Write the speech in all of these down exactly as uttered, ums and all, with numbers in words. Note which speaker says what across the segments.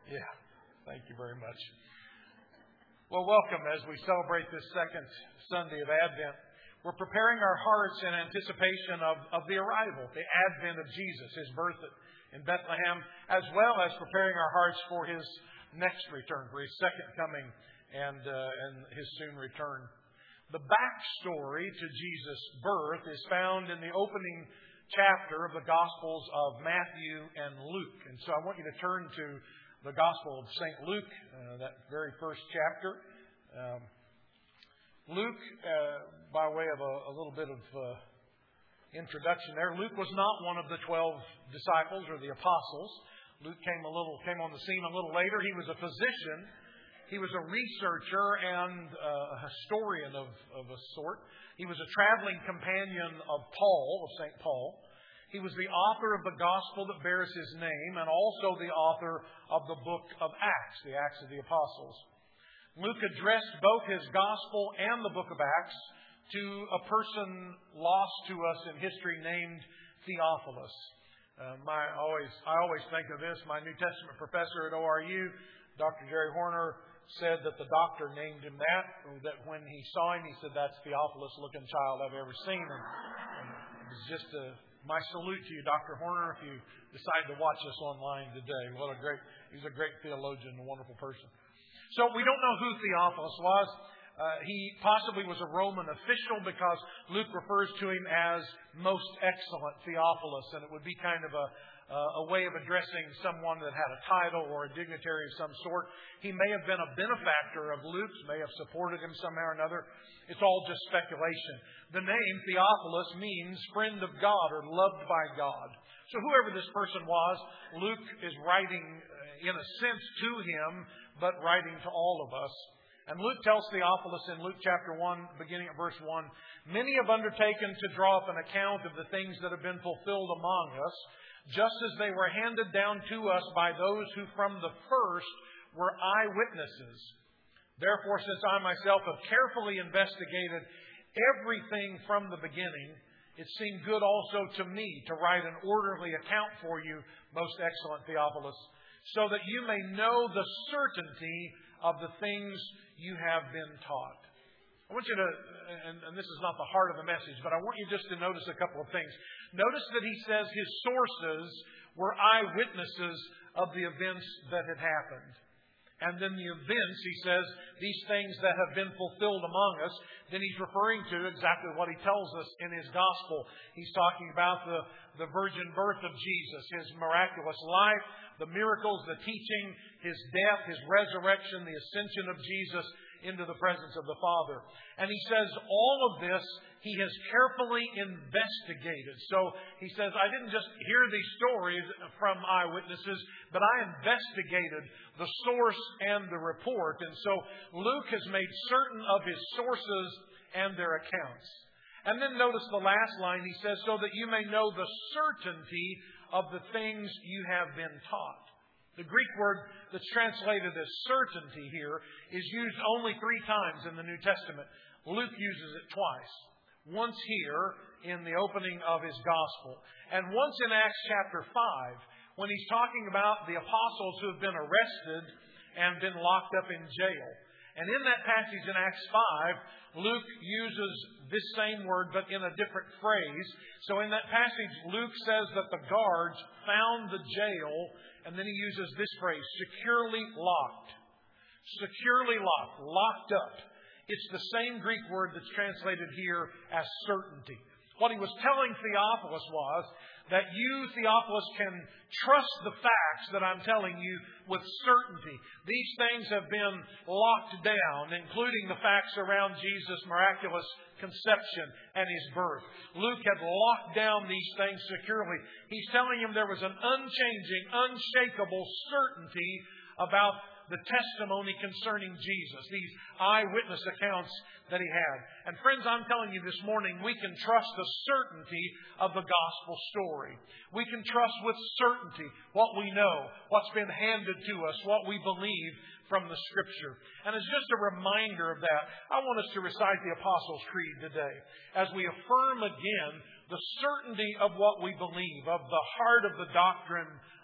Speaker 1: Yeah, thank you very much. Well, welcome as we celebrate this second Sunday of Advent. We're preparing our hearts in anticipation of, of the arrival, the advent of Jesus, His birth in Bethlehem, as well as preparing our hearts for His next return, for His second coming and, uh, and His soon return. The backstory to Jesus' birth is found in the opening chapter of the Gospels of Matthew and Luke. And so I want you to turn to the Gospel of Saint Luke, uh, that very first chapter. Um, Luke, uh, by way of a, a little bit of uh, introduction there, Luke was not one of the twelve disciples or the apostles. Luke came a little came on the scene a little later. He was a physician. He was a researcher and uh, a historian of, of a sort. He was a traveling companion of Paul, of Saint Paul. He was the author of the gospel that bears his name and also the author of the book of Acts, the Acts of the Apostles. Luke addressed both his gospel and the book of Acts to a person lost to us in history named Theophilus. Uh, my, always, I always think of this. My New Testament professor at O R U, Doctor Jerry Horner, said that the doctor named him that, that when he saw him, he said, "That's Theophilus-looking child I've ever seen." And, and it was just a, my salute to you, Doctor Horner, if you decide to watch us online today. What a great, he's a great theologian, a wonderful person. So we don't know who Theophilus was. Uh, he possibly was a Roman official because Luke refers to him as Most Excellent Theophilus, and it would be kind of a Uh, a way of addressing someone that had a title or a dignitary of some sort. He may have been a benefactor of Luke's, may have supported him somehow or another. It's all just speculation. The name Theophilus means friend of God or loved by God. So whoever this person was, Luke is writing in a sense to him, but writing to all of us. And Luke tells Theophilus in Luke chapter one, beginning at verse one, "Many have undertaken to draw up an account of the things that have been fulfilled among us, just as they were handed down to us by those who from the first were eyewitnesses. Therefore, since I myself have carefully investigated everything from the beginning, it seemed good also to me to write an orderly account for you, most excellent Theophilus, so that you may know the certainty of the things you have been taught." I want you to, and, and this is not the heart of the message, but I want you just to notice a couple of things. Notice that he says his sources were eyewitnesses of the events that had happened. And then the events, he says, these things that have been fulfilled among us. Then he's referring to exactly what he tells us in his gospel. He's talking about the, the virgin birth of Jesus, His miraculous life, the miracles, the teaching, His death, His resurrection, the ascension of Jesus into the presence of the Father. And he says all of this he has carefully investigated. So he says, I didn't just hear these stories from eyewitnesses, but I investigated the source and the report. And so Luke has made certain of his sources and their accounts. And then notice the last line. He says, so that you may know the certainty of the things you have been taught. The Greek word that's translated as certainty here is used only three times in the New Testament. Luke uses it twice. Once here in the opening of his gospel, and once in Acts chapter five, when he's talking about the apostles who have been arrested and been locked up in jail. And in that passage in Acts five, Luke uses this same word but in a different phrase. So in that passage, Luke says that the guards found the jail, and then he uses this phrase, securely locked. Securely locked, locked up. It's the same Greek word that's translated here as certainty. What he was telling Theophilus was that you, Theophilus, can trust the facts that I'm telling you with certainty. These things have been locked down, including the facts around Jesus' miraculous conception and His birth. Luke had locked down these things securely. He's telling him there was an unchanging, unshakable certainty about the testimony concerning Jesus, these eyewitness accounts that he had. And friends, I'm telling you this morning, we can trust the certainty of the gospel story. We can trust with certainty what we know, what's been handed to us, what we believe from the Scripture. And as just a reminder of that, I want us to recite the Apostles' Creed today as we affirm again the certainty of what we believe, of the heart of the doctrine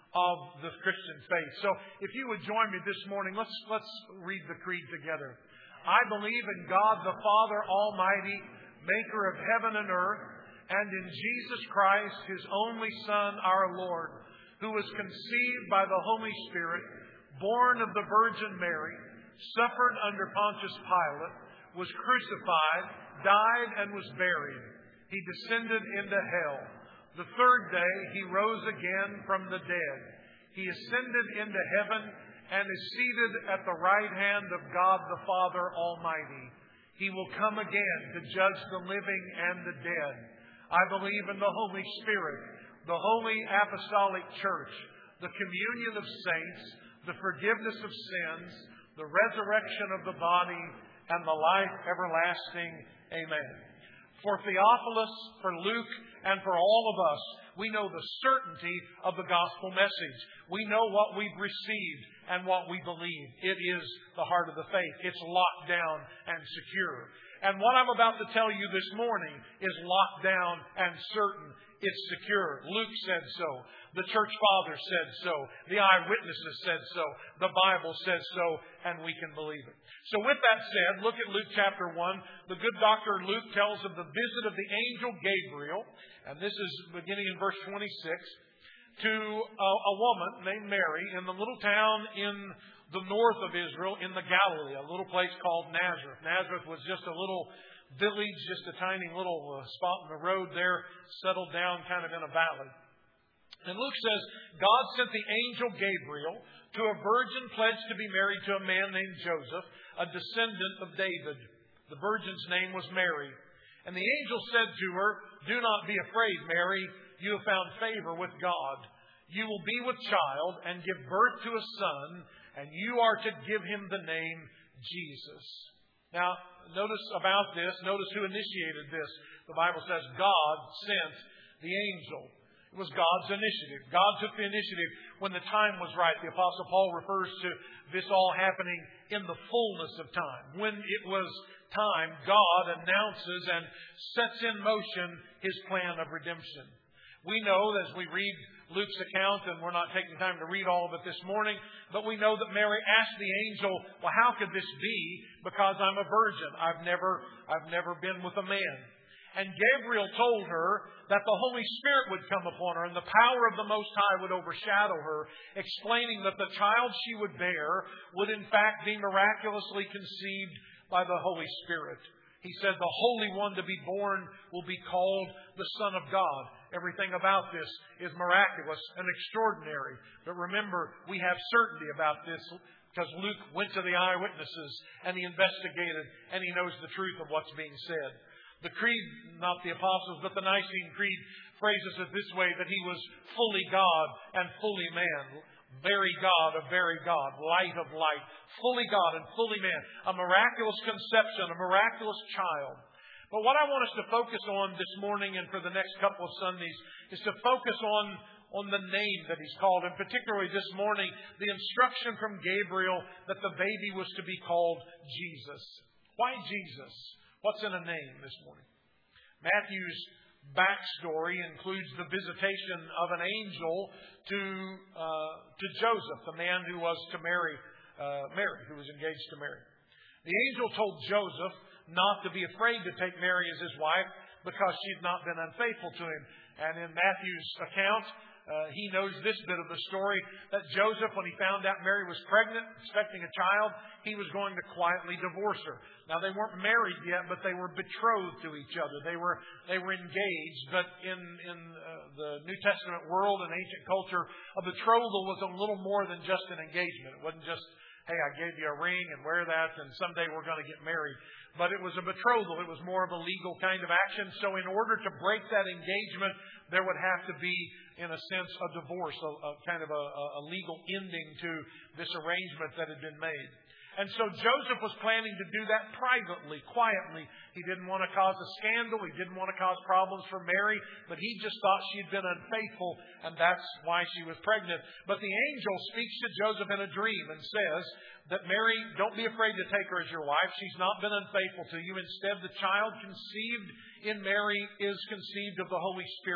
Speaker 1: of the Christian faith. So if you would join me this morning, let's, let's read the creed together. I believe in God the Father Almighty, maker of heaven and earth, and in Jesus Christ, His only Son, our Lord, who was conceived by the Holy Spirit, born of the Virgin Mary, suffered under Pontius Pilate, was crucified, died, and was buried. He descended into hell. The third day He rose again from the dead. He ascended into heaven and is seated at the right hand of God the Father Almighty. He will come again to judge the living and the dead. I believe in the Holy Spirit, the Holy Apostolic Church, the communion of saints, the forgiveness of sins, the resurrection of the body, and the life everlasting. Amen. For Theophilus, for Luke, and for all of us, we know the certainty of the gospel message. We know what we've received and what we believe. It is the heart of the faith. It's locked down and secure. And what I'm about to tell you this morning is locked down and certain. It's secure. Luke said so. The church fathers said so. The eyewitnesses said so. The Bible says so. And we can believe it. So with that said, look at Luke chapter one. The good Doctor Luke tells of the visit of the angel Gabriel. And this is beginning in verse twenty-six. To a, a woman named Mary in the little town in the north of Israel, in the Galilee, a little place called Nazareth. Nazareth was just a little village, just a tiny little uh, spot in the road there, settled down kind of in a valley. And Luke says, God sent the angel Gabriel to a virgin pledged to be married to a man named Joseph, a descendant of David. The virgin's name was Mary. And the angel said to her, do not be afraid, Mary. You have found favor with God. You will be with child and give birth to a son, and you are to give Him the name Jesus. Now, notice about this, notice who initiated this. The Bible says God sent the angel. It was God's initiative. God took the initiative when the time was right. The Apostle Paul refers to this all happening in the fullness of time. When it was time, God announces and sets in motion His plan of redemption. We know as we read Luke's account, and we're not taking time to read all of it this morning, but we know that Mary asked the angel, well, how could this be? Because I'm a virgin. I've never, I've never been with a man. And Gabriel told her that the Holy Spirit would come upon her and the power of the Most High would overshadow her, explaining that the child she would bear would in fact be miraculously conceived by the Holy Spirit. He said the Holy One to be born will be called the Son of God. Everything about this is miraculous and extraordinary. But remember, we have certainty about this because Luke went to the eyewitnesses and he investigated and he knows the truth of what's being said. The creed, not the apostles, but the Nicene Creed phrases it this way, that He was fully God and fully man. Very God of very God, light of light, fully God and fully man. A miraculous conception, a miraculous child. But what I want us to focus on this morning and for the next couple of Sundays is to focus on, on the name that He's called. And particularly this morning, the instruction from Gabriel that the baby was to be called Jesus. Why Jesus? What's in a name this morning? Matthew's backstory includes the visitation of an angel to uh, to Joseph, the man who was to marry uh, Mary, who was engaged to Mary. The angel told Joseph not to be afraid to take Mary as his wife because she'd not been unfaithful to him. And in Matthew's account, uh, he knows this bit of the story, that Joseph, when he found out Mary was pregnant, expecting a child, he was going to quietly divorce her. Now, they weren't married yet, but they were betrothed to each other. They were they were engaged. But in, in uh, the New Testament world and ancient culture, a betrothal was a little more than just an engagement. It wasn't just, hey, I gave you a ring and wear that, and someday we're going to get married. But it was a betrothal. It was more of a legal kind of action. So in order to break that engagement, there would have to be, in a sense, a divorce, a, a kind of a, a legal ending to this arrangement that had been made. And so Joseph was planning to do that privately, quietly. He didn't want to cause a scandal. He didn't want to cause problems for Mary. But he just thought she'd been unfaithful, and that's why she was pregnant. But the angel speaks to Joseph in a dream and says that Mary, don't be afraid to take her as your wife. She's not been unfaithful to you. Instead, the child conceived in Mary is conceived of the Holy Spirit.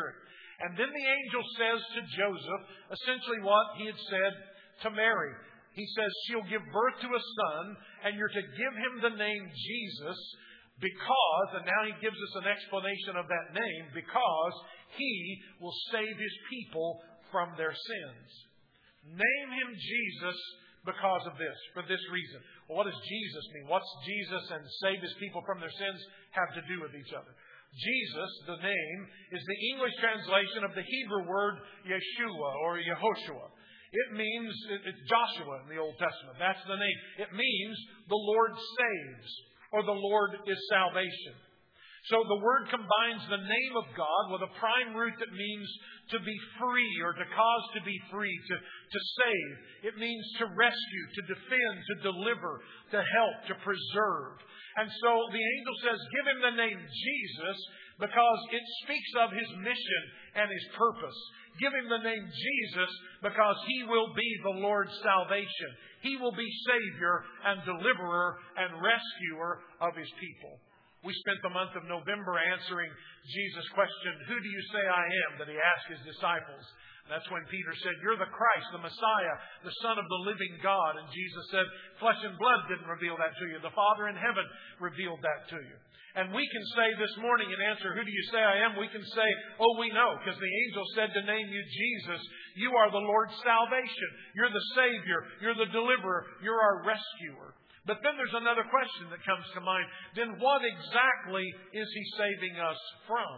Speaker 1: And then the angel says to Joseph essentially what he had said to Mary. He says, she'll give birth to a son, and you're to give him the name Jesus because, and now he gives us an explanation of that name, because he will save his people from their sins. Name him Jesus because of this, for this reason. Well, what does Jesus mean? What's Jesus and save his people from their sins have to do with each other? Jesus, the name, is the English translation of the Hebrew word Yeshua or Yehoshua. It means, it's Joshua in the Old Testament. That's the name. It means the Lord saves, or the Lord is salvation. So the word combines the name of God with a prime root that means to be free or to cause to be free, to, to save. It means to rescue, to defend, to deliver, to help, to preserve. And so the angel says, give him the name Jesus because it speaks of his mission and his purpose. Give him the name Jesus because he will be the Lord's salvation. He will be Savior and deliverer and rescuer of his people. We spent the month of November answering Jesus' question, who do you say I am? That he asked his disciples. And that's when Peter said, you're the Christ, the Messiah, the Son of the living God. And Jesus said, flesh and blood didn't reveal that to you. The Father in heaven revealed that to you. And we can say this morning in answer, who do you say I am? We can say, oh, we know, because the angel said to name you Jesus. You are the Lord's salvation. You're the Savior. You're the deliverer. You're our rescuer. But then there's another question that comes to mind. Then what exactly is he saving us from?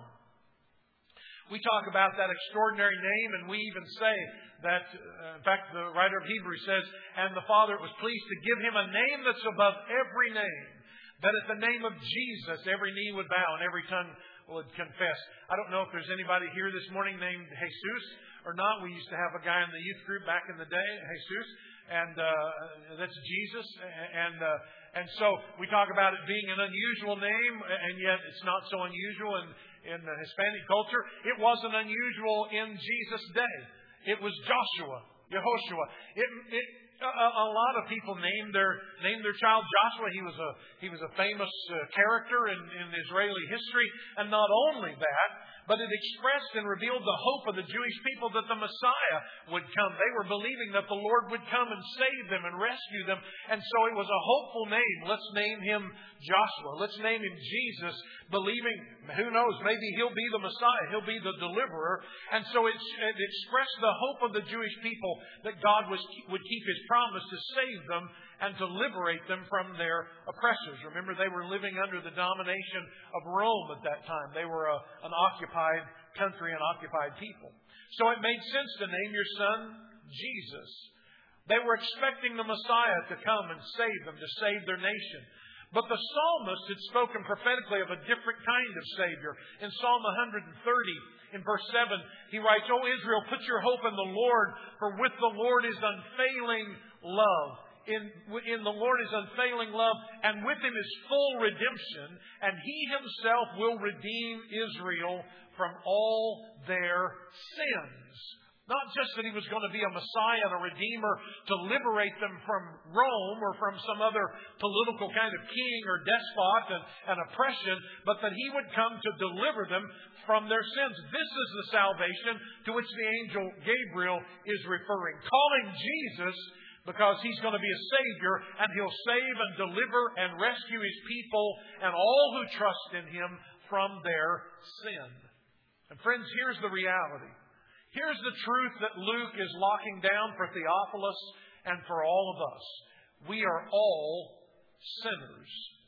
Speaker 1: We talk about that extraordinary name, and we even say that, uh, in fact, the writer of Hebrews says, and the Father was pleased to give him a name that's above every name. That at the name of Jesus, every knee would bow and every tongue would confess. I don't know if there's anybody here this morning named Jesus or not. We used to have a guy in the youth group back in the day, Jesus, and uh, that's Jesus. And uh, and so we talk about it being an unusual name, and yet it's not so unusual in, in the Hispanic culture. It wasn't unusual in Jesus' day. It was Joshua, Yehoshua. It, it A, a lot of people named their named their child Joshua. He was a he was a famous uh, character in, in Israeli history, and not only that, but it expressed and revealed the hope of the Jewish people that the Messiah would come. They were believing that the Lord would come and save them and rescue them, and so it was a hopeful name. Let's name him Joshua. Let's name him Jesus, believing, who knows, maybe he'll be the Messiah. He'll be the deliverer. And so it, it expressed the hope of the Jewish people that God was, would keep his promise to save them and to liberate them from their oppressors. Remember, they were living under the domination of Rome at that time. They were a, an occupied country and occupied people. So it made sense to name your son Jesus. They were expecting the Messiah to come and save them, to save their nation. But the psalmist had spoken prophetically of a different kind of Savior. In Psalm one thirty, in verse seven, he writes, O Israel, put your hope in the Lord, for with the Lord is unfailing love. In, in the Lord is unfailing love, and with him is full redemption, and he himself will redeem Israel from all their sins. Not just that he was going to be a Messiah and a Redeemer to liberate them from Rome or from some other political kind of king or despot and, and oppression, but that he would come to deliver them from their sins. This is the salvation to which the angel Gabriel is referring. Calling Jesus because he's going to be a Savior, and he'll save and deliver and rescue his people and all who trust in him from their sin. And friends, here's the reality. Here's the truth that Luke is locking down for Theophilus and for all of us. We are all sinners.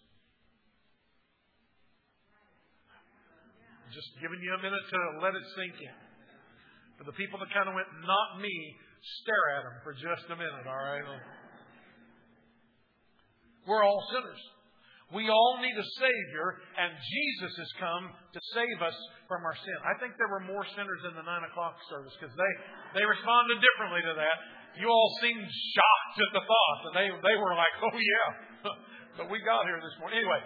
Speaker 1: Just giving you a minute to let it sink in. For the people that kind of went, not me, stare at them for just a minute, all right? We're all sinners. We all need a Savior, and Jesus has come to save us from our sin. I think there were more sinners in the nine o'clock service because they, they responded differently to that. You all seemed shocked at the thought, and they, they were like, oh yeah, but we got here this morning. Anyway,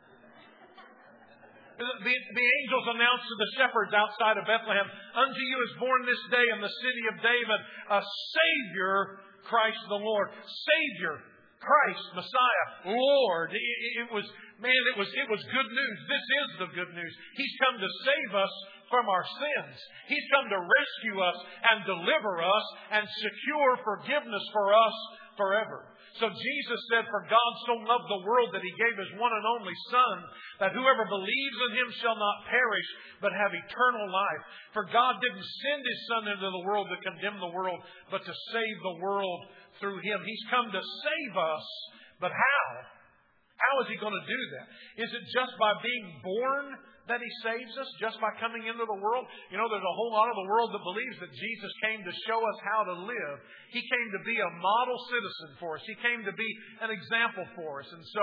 Speaker 1: the, the angels announced to the shepherds outside of Bethlehem, unto you is born this day in the city of David a Savior, Christ the Lord. Savior, Christ, Messiah, Lord. It, it was, man, it was, it was good news. This is the good news. He's come to save us from our sins. He's come to rescue us and deliver us and secure forgiveness for us forever. So Jesus said, "For God so loved the world that He gave His one and only Son, that whoever believes in Him shall not perish, but have eternal life. For God didn't send His Son into the world to condemn the world, but to save the world through Him." He's come to save us. But how? How is He going to do that? Is it just by being born that He saves us? Just by coming into the world? You know, there's a whole lot of the world that believes that Jesus came to show us how to live. He came to be a model citizen for us. He came to be an example for us. And so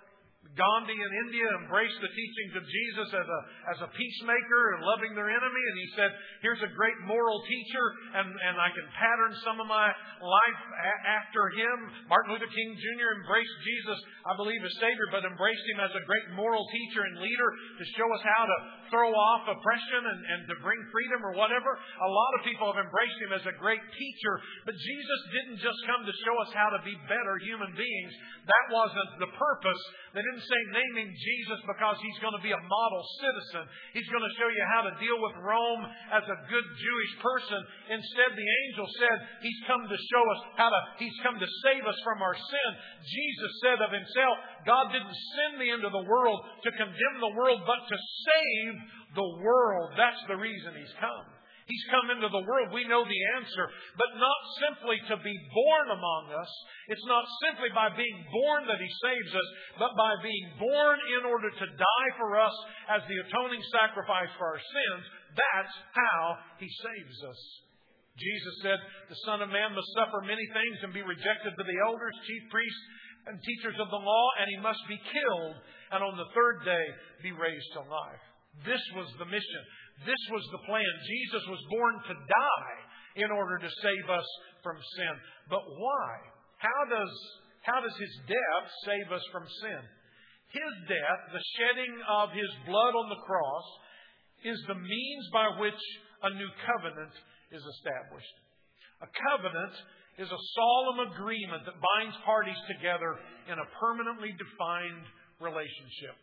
Speaker 1: Gandhi in India embraced the teachings of Jesus as a, as a peacemaker and loving their enemy. And he said, here's a great moral teacher, and, and I can pattern some of my life a- after him. Martin Luther King Junior embraced Jesus, I believe, as Savior, but embraced Him as a great moral teacher and leader to show us how to throw off oppression and, and to bring freedom or whatever. A lot of people have embraced Him as a great teacher, but Jesus didn't just come to show us how to be better human beings. That wasn't the purpose. They didn't say name Him Jesus because He's going to be a model citizen. He's going to show you how to deal with Rome as a good Jewish person. Instead, the angel said He's come to show us how to, He's come to save us from our sin. Jesus said of Himself, God didn't send me into the world to condemn the world, but to save the world. That's the reason He's come. He's come into the world. We know the answer. But not simply to be born among us. It's not simply by being born that He saves us, but by being born in order to die for us as the atoning sacrifice for our sins. That's how He saves us. Jesus said, the Son of Man must suffer many things and be rejected to the elders, chief priests, and teachers of the law, and He must be killed, and on the third day be raised to life. This was the mission. This was the plan. Jesus was born to die in order to save us from sin. But why? How does, how does His death save us from sin? His death, the shedding of His blood on the cross, is the means by which a new covenant is established. A covenant is a solemn agreement that binds parties together in a permanently defined relationship.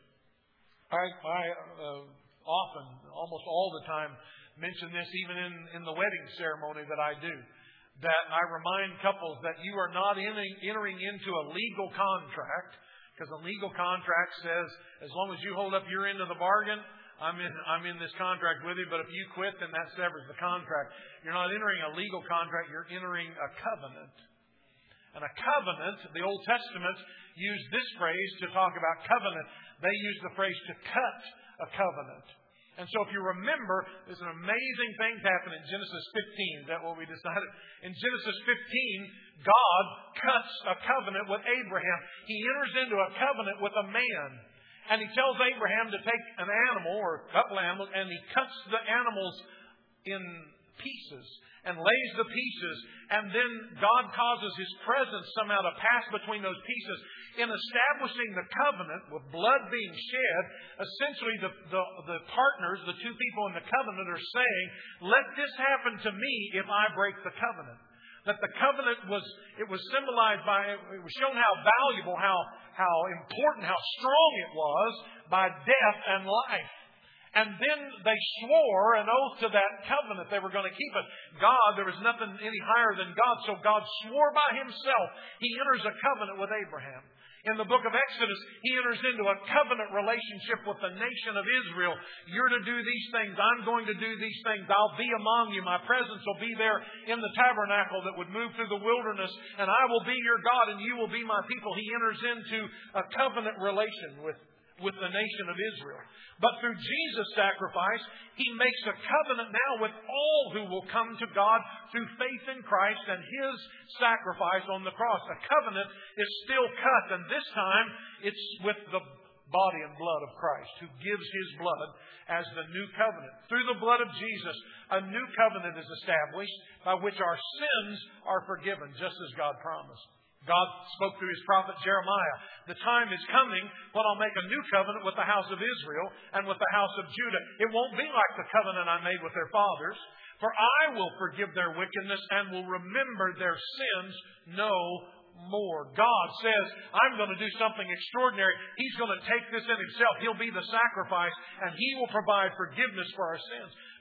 Speaker 1: I, I uh, often, almost all the time, mention this even in, in the wedding ceremony that I do. That I remind couples that you are not in, entering into a legal contract, because a legal contract says, as long as you hold up your end of the bargain, I'm in, I'm in this contract with you, but if you quit, then that severs the contract. You're not entering a legal contract, you're entering a covenant. And a covenant, the Old Testament used this phrase to talk about covenant. They used the phrase to cut a covenant. And so if you remember, there's an amazing thing happened in Genesis fifteen. Is that what we decided? In Genesis fifteen, God cuts a covenant with Abraham. He enters into a covenant with a man. And He tells Abraham to take an animal or a couple of animals, and He cuts the animals in pieces and lays the pieces. And then God causes His presence somehow to pass between those pieces. In establishing the covenant with blood being shed, essentially the, the, the partners, the two people in the covenant are saying, let this happen to me if I break the covenant. That the covenant was, it was symbolized by, it was shown how valuable, how, how important, how strong it was by death and life. And then they swore an oath to that covenant. They were going to keep it. God, there was nothing any higher than God. So God swore by Himself. He enters a covenant with Abraham. In the book of Exodus, He enters into a covenant relationship with the nation of Israel. You're to do these things. I'm going to do these things. I'll be among you. My presence will be there in the tabernacle that would move through the wilderness. And I will be your God and you will be my people. He enters into a covenant relation with with the nation of Israel. But through Jesus' sacrifice, He makes a covenant now with all who will come to God through faith in Christ and His sacrifice on the cross. A covenant is still cut, and this time it's with the body and blood of Christ, who gives His blood as the new covenant. Through the blood of Jesus, a new covenant is established by which our sins are forgiven, just as God promised. God spoke through His prophet Jeremiah. The time is coming when I'll make a new covenant with the house of Israel and with the house of Judah. It won't be like the covenant I made with their fathers, for I will forgive their wickedness and will remember their sins no more. God says, I'm going to do something extraordinary. He's going to take this in Himself. He'll be the sacrifice and He will provide forgiveness for our sins.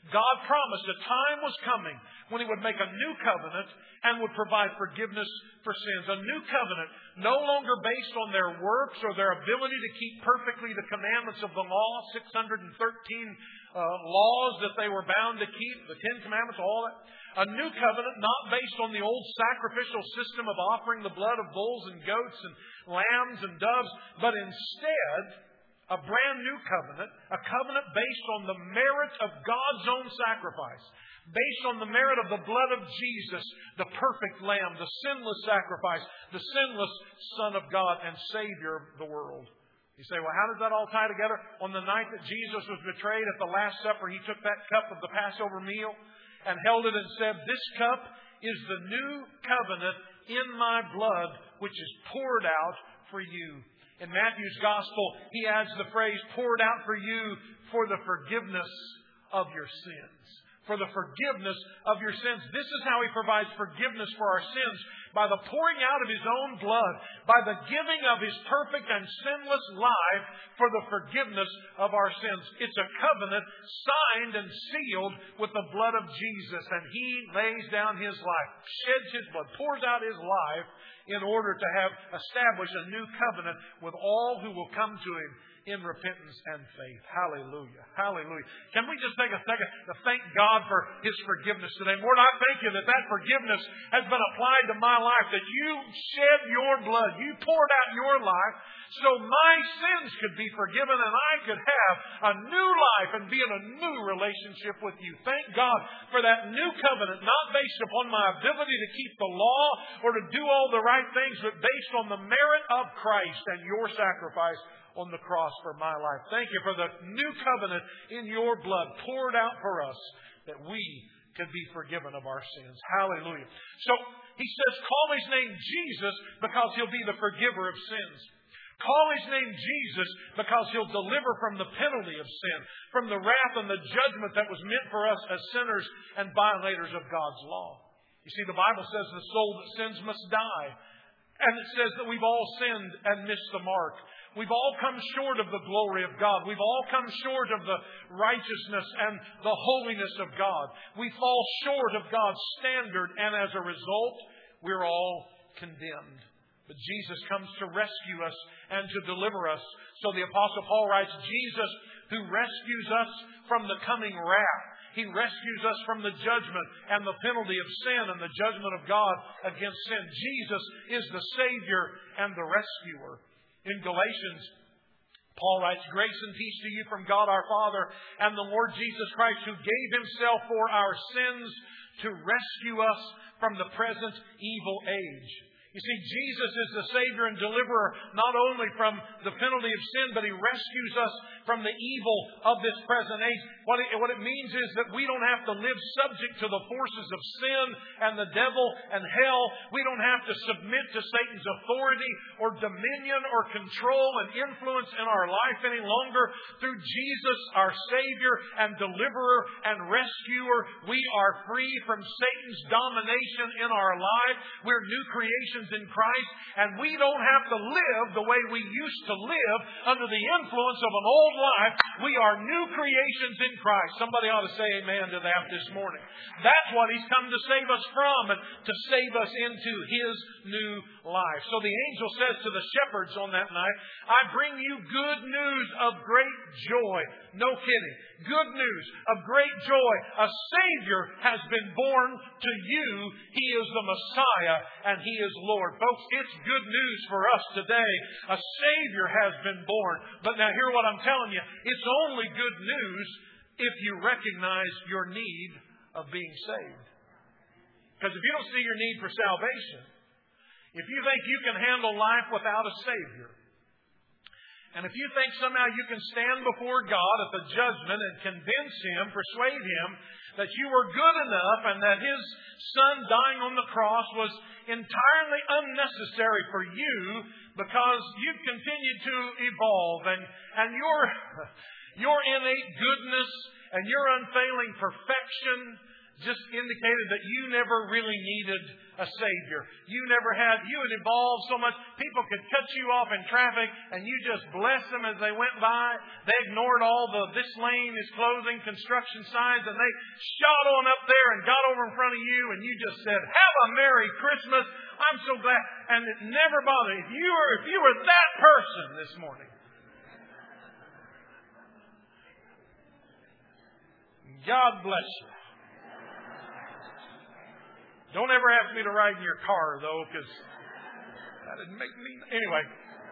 Speaker 1: God promised a time was coming when He would make a new covenant and would provide forgiveness for sins. A new covenant no longer based on their works or their ability to keep perfectly the commandments of the law, six hundred thirteen uh, laws that they were bound to keep, the Ten Commandments, all that. A new covenant not based on the old sacrificial system of offering the blood of bulls and goats and lambs and doves, but instead a brand new covenant, a covenant based on the merit of God's own sacrifice, based on the merit of the blood of Jesus, the perfect Lamb, the sinless sacrifice, the sinless Son of God and Savior of the world. You say, well, how does that all tie together? On the night that Jesus was betrayed at the Last Supper, He took that cup of the Passover meal and held it and said, "This cup is the new covenant in my blood, which is poured out for you." In Matthew's Gospel, He adds the phrase, "poured out for you for the forgiveness of your sins." For the forgiveness of your sins. This is how He provides forgiveness for our sins. By the pouring out of His own blood. By the giving of His perfect and sinless life for the forgiveness of our sins. It's a covenant signed and sealed with the blood of Jesus. And He lays down His life, sheds His blood, pours out His life in order to have established a new covenant with all who will come to Him in repentance and faith. Hallelujah. Hallelujah. Can we just take a second to thank God for His forgiveness today? Lord, I thank You that that forgiveness has been applied to my life, that You shed Your blood, You poured out Your life, so my sins could be forgiven and I could have a new life and be in a new relationship with You. Thank God for that new covenant, not based upon my ability to keep the law or to do all the right things, but based on the merit of Christ and Your sacrifice on the cross for my life. Thank You for the new covenant in Your blood poured out for us that we could be forgiven of our sins. Hallelujah. So He says, call His name Jesus because He'll be the forgiver of sins. Call His name Jesus because He'll deliver from the penalty of sin, from the wrath and the judgment that was meant for us as sinners and violators of God's law. You see, the Bible says the soul that sins must die. And it says that we've all sinned and missed the mark. We've all come short of the glory of God. We've all come short of the righteousness and the holiness of God. We fall short of God's standard, and as a result, we're all condemned. But Jesus comes to rescue us and to deliver us. So the Apostle Paul writes, Jesus who rescues us from the coming wrath. He rescues us from the judgment and the penalty of sin and the judgment of God against sin. Jesus is the Savior and the rescuer. In Galatians, Paul writes, grace and peace to you from God our Father and the Lord Jesus Christ, who gave Himself for our sins to rescue us from the present evil age. You see, Jesus is the Savior and deliverer not only from the penalty of sin, but He rescues us from the evil of this present age. What it, what it means is that we don't have to live subject to the forces of sin and the devil and hell. We don't have to submit to Satan's authority or dominion or control and influence in our life any longer. Through Jesus, our Savior and deliverer and rescuer, we are free from Satan's domination in our life. We're new creations in Christ, and we don't have to live the way we used to live under the influence of an old life. We are new creations in Christ. Somebody ought to say amen to that this morning. That's what He's come to save us from and to save us into His new life. So the angel says to the shepherds on that night, I bring you good news of great joy. No kidding. Good news of great joy. A Savior has been born to you. He is the Messiah and He is Lord. Folks, it's good news for us today. A Savior has been born. But now hear what I'm telling you. It's only good news if you recognize your need of being saved. Because if you don't see your need for salvation, if you think you can handle life without a Savior, and if you think somehow you can stand before God at the judgment and convince Him, persuade Him that you were good enough and that His Son dying on the cross was entirely unnecessary for you because you've continued to evolve and, and your, your innate goodness and your unfailing perfection just indicated that you never really needed a Savior. You never had, you had evolved so much. People could cut you off in traffic and you just blessed them as they went by. They ignored all the this lane is closing construction signs and they shot on up there and got over in front of you and you just said, have a Merry Christmas. I'm so glad. And it never bothered. If you were, if you were that person this morning, God bless you. Don't ever ask me to ride in your car, though, because that didn't make me... Anyway.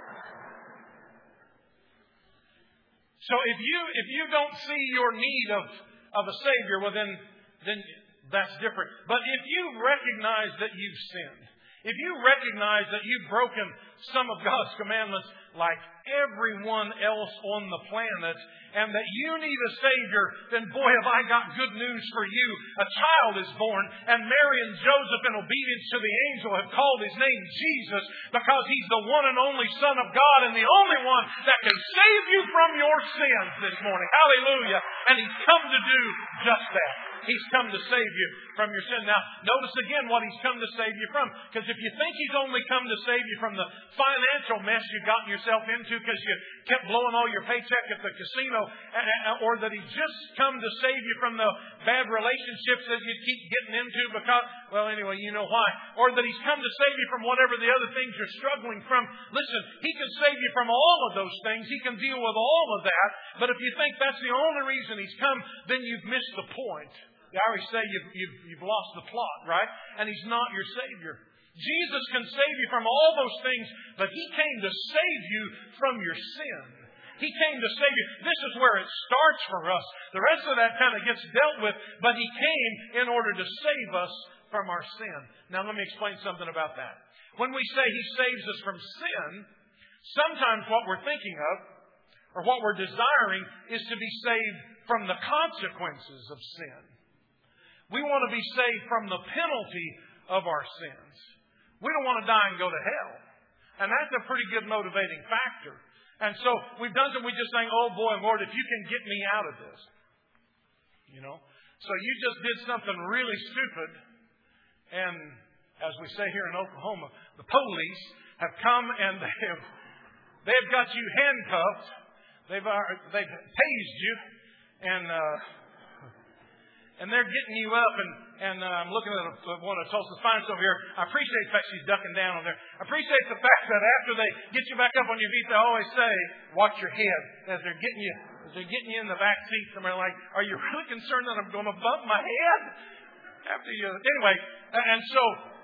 Speaker 1: So if you if you don't see your need of, of a Savior, well, then, then that's different. But if you recognize that you've sinned, if you recognize that you've broken some of God's commandments like everyone else on the planet, and that you need a Savior, then boy, have I got good news for you. A child is born, and Mary and Joseph, in obedience to the angel, have called His name Jesus because He's the one and only Son of God and the only one that can save you from your sins this morning. Hallelujah. And He's come to do just that. He's come to save you from your sin. Now, notice again what He's come to save you from. Because if you think He's only come to save you from the financial mess you've gotten yourself into because you kept blowing all your paycheck at the casino, or that He's just come to save you from the bad relationships that you keep getting into because, well, anyway, you know why. Or that He's come to save you from whatever the other things you're struggling from. Listen, He can save you from all of those things. He can deal with all of that. But if you think that's the only reason He's come, then you've missed the point. The Irish say you've, you've, you've lost the plot, right? And He's not your Savior. Jesus can save you from all those things, but He came to save you from your sin. He came to save you. This is where it starts for us. The rest of that kind of gets dealt with, but He came in order to save us from our sin. Now let me explain something about that. When we say He saves us from sin, sometimes what we're thinking of, or what we're desiring, is to be saved from the consequences of sin. We want to be saved from the penalty of our sins. We don't want to die and go to hell. And that's a pretty good motivating factor. And so we've done some, we just think, oh boy, Lord, if you can get me out of this. You know? So you just did something really stupid. And as we say here in Oklahoma, the police have come and they have, they've got you handcuffed. They've, uh, they've tased you. And, uh, And they're getting you up, and, and uh, I'm looking at a, one of Tulsa's finest over here. I appreciate the fact she's ducking down on there. I appreciate the fact that after they get you back up on your feet, they always say, watch your head. As they're getting you, as they're getting you in the back seat, somewhere like, are you really concerned that I'm going to bump my head? After you, anyway, and so,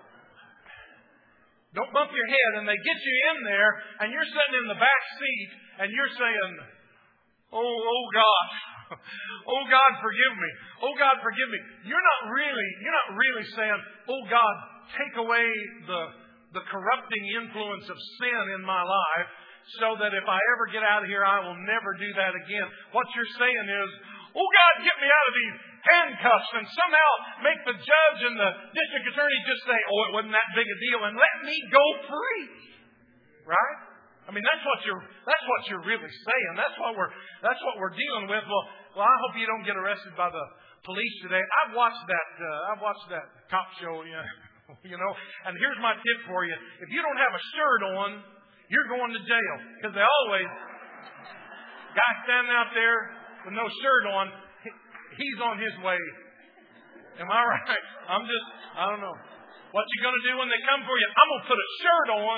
Speaker 1: don't bump your head, and they get you in there, and you're sitting in the back seat, and you're saying, oh, oh gosh. Oh God, forgive me. Oh God, forgive me. You're not really, you're not really saying, oh God, take away the, the corrupting influence of sin in my life so that if I ever get out of here, I will never do that again. What you're saying is, oh God, get me out of these handcuffs and somehow make the judge and the district attorney just say, oh, it wasn't that big a deal and let me go free. Right? I mean, that's what you're, that's what you're really saying. That's what we're, that's what we're dealing with. Well, well, I hope you don't get arrested by the police today. I've watched that, uh, I've watched that cop show, you know, you know, and here's my tip for you. If you don't have a shirt on, you're going to jail. Because they always, guy standing out there with no shirt on, he's on his way. Am I right? I'm just, I don't know. What you going to do when they come for you? I'm going to put a shirt on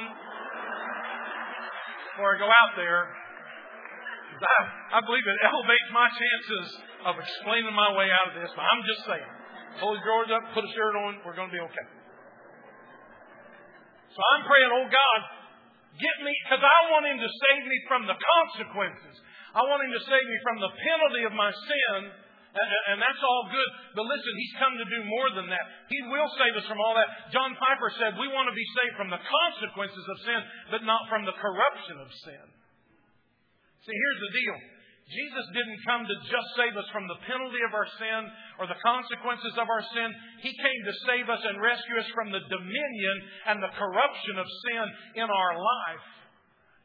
Speaker 1: before I go out there. I, I believe it elevates my chances of explaining my way out of this. But I'm just saying, pull your drawers up, put a shirt on, we're going to be okay. So I'm praying, oh God, get me, because I want Him to save me from the consequences. I want Him to save me from the penalty of my sin. And that's all good. But listen, He's come to do more than that. He will save us from all that. John Piper said, we want to be saved from the consequences of sin, but not from the corruption of sin. See, here's the deal. Jesus didn't come to just save us from the penalty of our sin or the consequences of our sin. He came to save us and rescue us from the dominion and the corruption of sin in our life.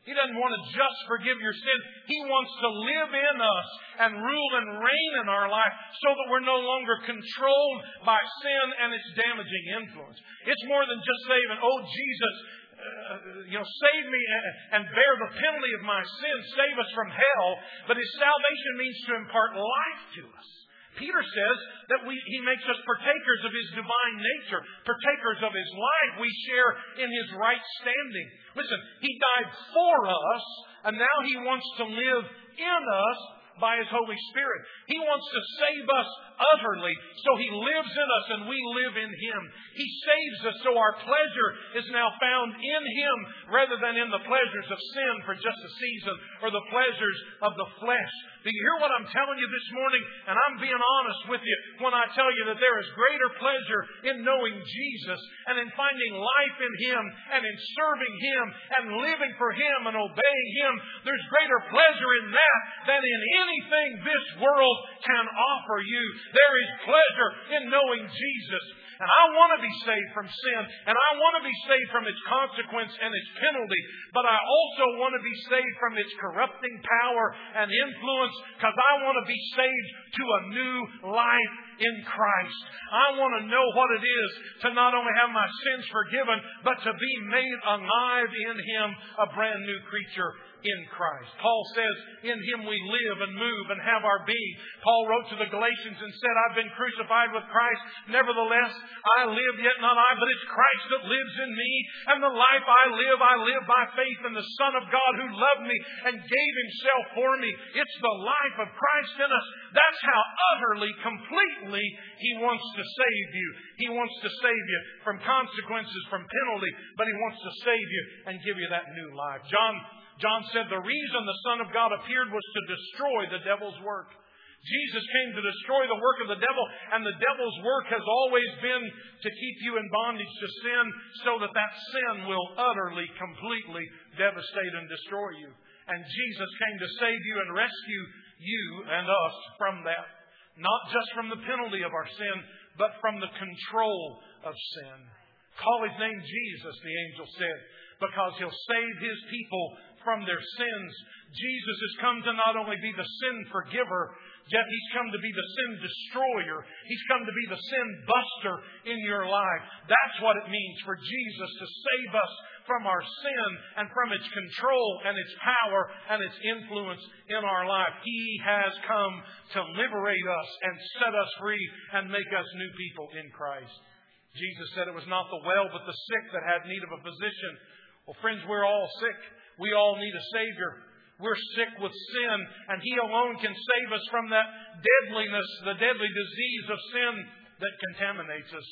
Speaker 1: He doesn't want to just forgive your sin. He wants to live in us and rule and reign in our life so that we're no longer controlled by sin and its damaging influence. It's more than just saving, oh, Jesus, uh, you know, save me and bear the penalty of my sin. Save us from hell. But His salvation means to impart life to us. Peter says that we, He makes us partakers of His divine nature, partakers of His life. We share in His right standing. Listen, He died for us, and now He wants to live in us by His Holy Spirit. He wants to save us utterly, so He lives in us and we live in Him. He saves us so our pleasure is now found in Him rather than in the pleasures of sin for just a season or the pleasures of the flesh. Do you hear what I'm telling you this morning? And I'm being honest with you when I tell you that there is greater pleasure in knowing Jesus and in finding life in Him and in serving Him and living for Him and obeying Him. There's greater pleasure in that than in anything this world can offer you. There is pleasure in knowing Jesus. And I want to be saved from sin. And I want to be saved from its consequence and its penalty. But I also want to be saved from its corrupting power and influence, because I want to be saved to a new life in Christ. I want to know what it is to not only have my sins forgiven, but to be made alive in Him, a brand new creature in Christ. Paul says, in Him we live and move and have our being. Paul wrote to the Galatians and said, I've been crucified with Christ. Nevertheless, I live, yet not I, but it's Christ that lives in me. And the life I live, I live by faith in the Son of God who loved me and gave Himself for me. It's the life of Christ in us. That's how utterly, completely He wants to save you. He wants to save you from consequences, from penalty, but He wants to save you and give you that new life. John John said the reason the Son of God appeared was to destroy the devil's work. Jesus came to destroy the work of the devil, and the devil's work has always been to keep you in bondage to sin so that that sin will utterly, completely devastate and destroy you. And Jesus came to save you and rescue you and us from that. Not just from the penalty of our sin, but from the control of sin. Call His name Jesus, the angel said, because He'll save His people from their sins. Jesus has come to not only be the sin forgiver, yet He's come to be the sin destroyer. He's come to be the sin buster in your life. That's what it means for Jesus to save us from our sin and from its control and its power and its influence in our life. He has come to liberate us and set us free and make us new people in Christ. Jesus said it was not the well but the sick that had need of a physician. Well, friends, we're all sick. We all need a Savior. We're sick with sin, and He alone can save us from that deadliness, the deadly disease of sin that contaminates us.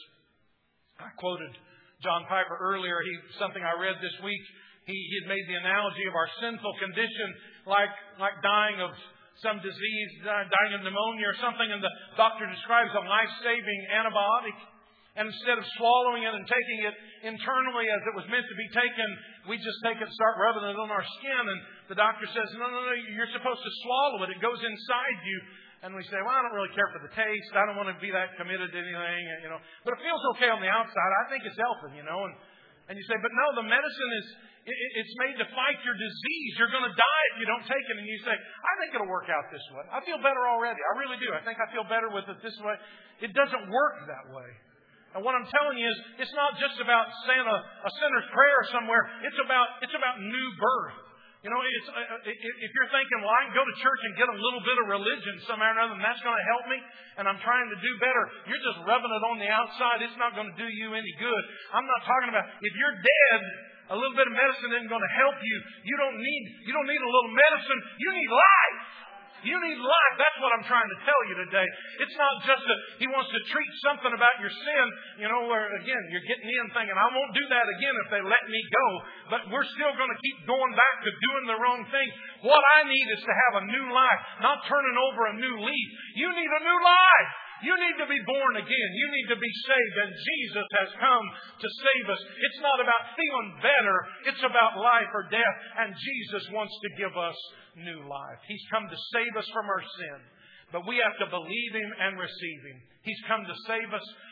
Speaker 1: I quoted John Piper earlier. He something I read this week. He, he had made the analogy of our sinful condition like, like dying of some disease, dying of pneumonia or something, and the doctor describes a life-saving antibiotic. And instead of swallowing it and taking it internally as it was meant to be taken, we just take it and start rubbing it on our skin. And the doctor says, no, no, no, you're supposed to swallow it. It goes inside you. And we say, well, I don't really care for the taste. I don't want to be that committed to anything, you know. But it feels okay on the outside. I think it's helping, you know. And, and you say, but no, the medicine is, it, it's made to fight your disease. You're going to die if you don't take it. And you say, I think it'll work out this way. I feel better already. I really do. I think I feel better with it this way. It doesn't work that way. And what I'm telling you is, it's not just about saying a, a sinner's prayer somewhere. It's about it's about new birth. You know, it's, uh, if you're thinking, well, I can go to church and get a little bit of religion somehow or another, and that's going to help me, and I'm trying to do better, you're just rubbing it on the outside. It's not going to do you any good. I'm not talking about if you're dead, a little bit of medicine isn't going to help you. You don't need you don't need a little medicine. You need life. You need life. That's what I'm trying to tell you today. It's not just that He wants to treat something about your sin, you know, where, again, you're getting in thinking, I won't do that again if they let me go. But we're still going to keep going back to doing the wrong thing. What I need is to have a new life, not turning over a new leaf. You need a new life. You need to be born again. You need to be saved. And Jesus has come to save us. It's not about feeling better. It's about life or death. And Jesus wants to give us new life. He's come to save us from our sin. But we have to believe Him and receive Him. He's come to save us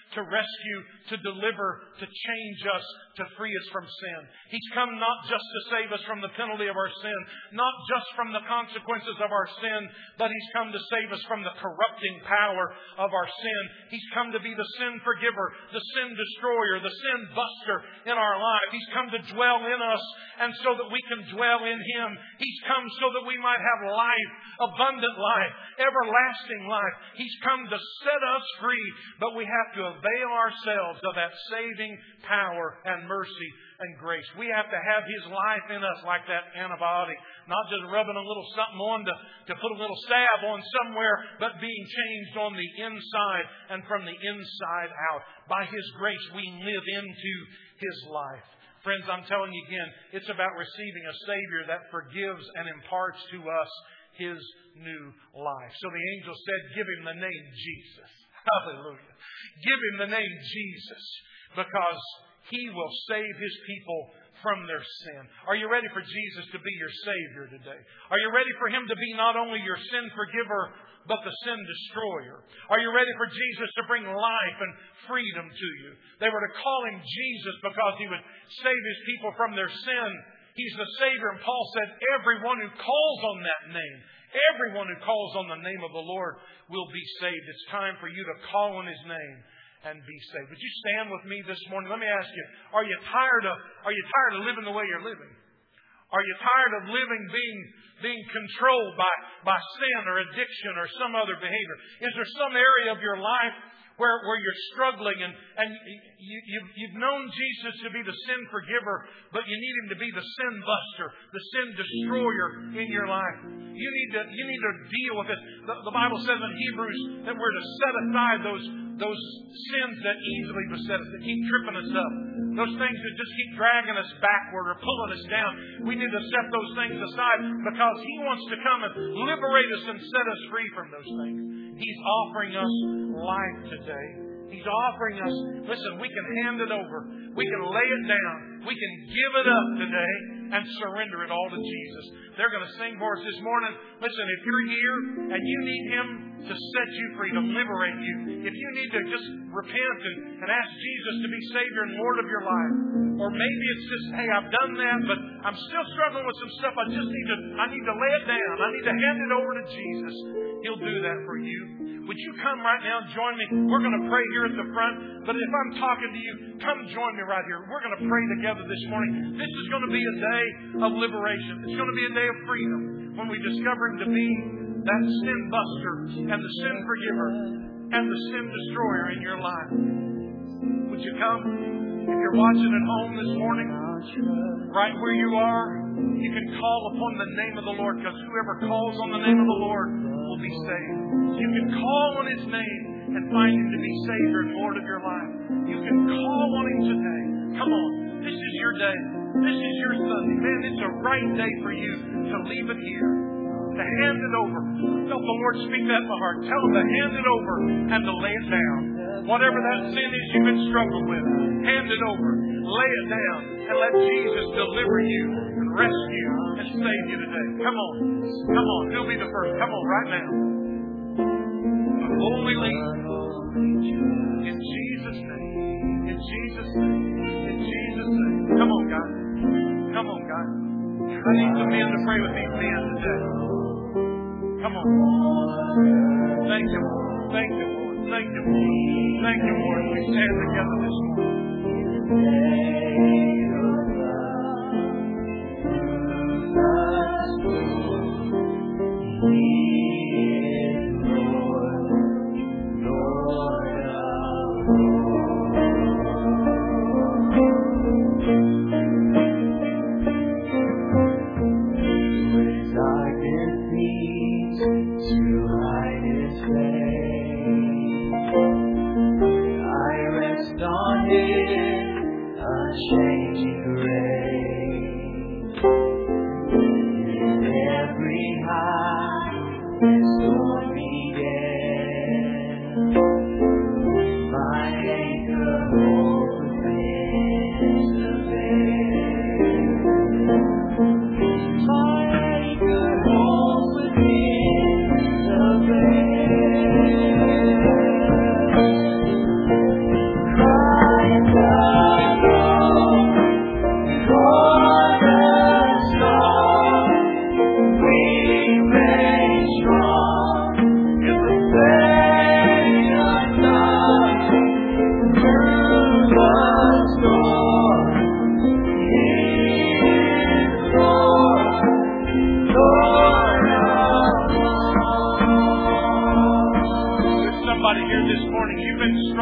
Speaker 1: to rescue, to deliver, to change us, to free us from sin. He's come not just to save us from the penalty of our sin, not just from the consequences of our sin, but He's come to save us from the corrupting power of our sin. He's come to be the sin forgiver, the sin destroyer, the sin buster in our life. He's come to dwell in us, and so that we can dwell in Him. He's come so that we might have life, abundant life, everlasting life. He's come to set us free, but we have to avail ourselves of that saving power and mercy and grace. We have to have His life in us like that antibiotic, not just rubbing a little something on to, to put a little salve on somewhere, but being changed on the inside and from the inside out. By His grace, we live into His life. Friends, I'm telling you again, it's about receiving a Savior that forgives and imparts to us His new life. So the angel said, give Him the name Jesus. Hallelujah. Give Him the name Jesus, because He will save His people from their sin. Are you ready for Jesus to be your Savior today? Are you ready for Him to be not only your sin forgiver, but the sin destroyer? Are you ready for Jesus to bring life and freedom to you? They were to call Him Jesus because He would save His people from their sin. He's the Savior. And Paul said, everyone who calls on that name, everyone who calls on the name of the Lord will be saved. It's time for you to call on His name and be saved. Would you stand with me this morning? Let me ask you, are you tired of, are you tired of living the way you're living? Are you tired of living being, being controlled by, by sin or addiction or some other behavior? Is there some area of your life where, where you're struggling and, and you, you've, you've known Jesus to be the sin forgiver, but you need Him to be the sin buster, the sin destroyer in your life? You need to, you need to deal with it. The, the Bible says in Hebrews that we're to set aside those, those sins that easily beset us, that keep tripping us up. Those things that just keep dragging us backward or pulling us down. We need to set those things aside, because He wants to come and liberate us and set us free from those things. He's offering us life today. He's offering us, listen, we can hand it over. We can lay it down. We can give it up today and surrender it all to Jesus. They're going to sing for us this morning. Listen, if you're here and you need Him to set you free, to liberate you, if you need to just repent and, and ask Jesus to be Savior and Lord of your life, or maybe it's just, hey, I've done that, but I'm still struggling with some stuff. I just need to, I need to lay it down. I need to hand it over to Jesus. He'll do that for you. Would you come right now and join me? We're going to pray here at the front. But if I'm talking to you, come join me right here. We're going to pray together this morning. This is going to be a day of liberation. It's going to be a day of freedom when we discover Him to be that sin buster and the sin forgiver and the sin destroyer in your life. Would you come? If you're watching at home this morning, right where you are, you can call upon the name of the Lord, because whoever calls on the name of the Lord will be saved. You can call on His name and find Him to be Savior and Lord of your life. You can call on Him today. Come on. This is your day. This is your Sunday. Man, it's a right day for you to leave it here, to hand it over. Felt the Lord speak that in my heart. Tell Him to hand it over and to lay it down. Whatever that sin is you've been struggling with, hand it over. Lay it down and let Jesus deliver you and rescue and save you today. Come on. Come on. He'll be the first. Come on right now. Before we leave, in Jesus' name, in Jesus' name, in Jesus' name. Come on, God. Come on, God. I need some men to pray with these men today. Come on. Thank you, Lord. Thank you, Lord. Thank you, Lord. Thank you, Lord. We stand together this morning.
Speaker 2: Change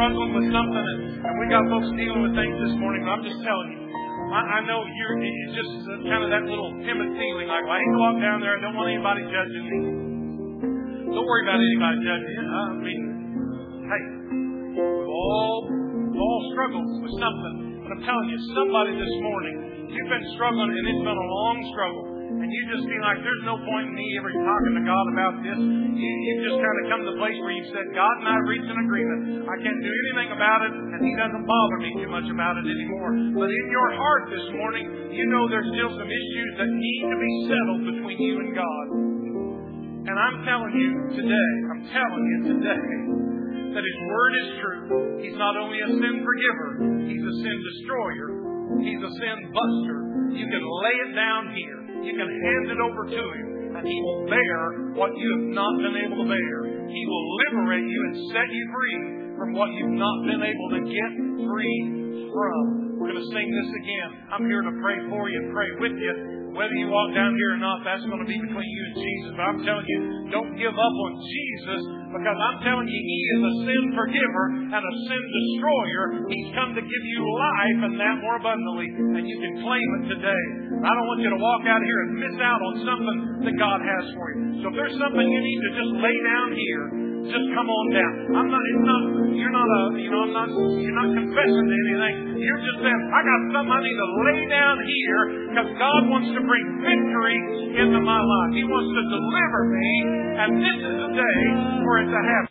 Speaker 1: struggling with something, and, and we got folks dealing with things this morning. I'm just telling you, I, I know you're it's just kind of that little timid feeling, like, well, I ain't going to walk down there. I don't want anybody judging me. Don't worry about anybody judging you. I mean, hey, we've all, we've all struggled with something. But I'm telling you, somebody this morning, you've been struggling, and it's been a long struggle. And you just feel like there's no point in me ever talking to God about this. You, you've just kind of come to the place where you've said, God and I reached an agreement. I can't do anything about it, and He doesn't bother me too much about it anymore. But in your heart this morning, you know there's still some issues that need to be settled between you and God. And I'm telling you today, I'm telling you today, that His Word is true. He's not only a sin forgiver, He's a sin destroyer. He's a sin buster. You can lay it down here. You can hand it over to Him, and He will bear what you have not been able to bear. He will liberate you and set you free from what you've not been able to get free from. We're going to sing this again. I'm here to pray for you and pray with you. Whether you walk down here or not, that's going to be between you and Jesus. But I'm telling you, don't give up on Jesus, because I'm telling you, He is a sin forgiver and a sin destroyer. He's come to give you life, and that more abundantly, and you can claim it today. I don't want you to walk out here and miss out on something that God has for you. So if there's something you need to just lay down here, just come on down. I'm not, it's not, you're not a, you know, I'm not, you're not confessing to anything. You're just saying, I got something I need to lay down here, because God wants to bring victory into my life. He wants to deliver me, and this is the day for it to happen.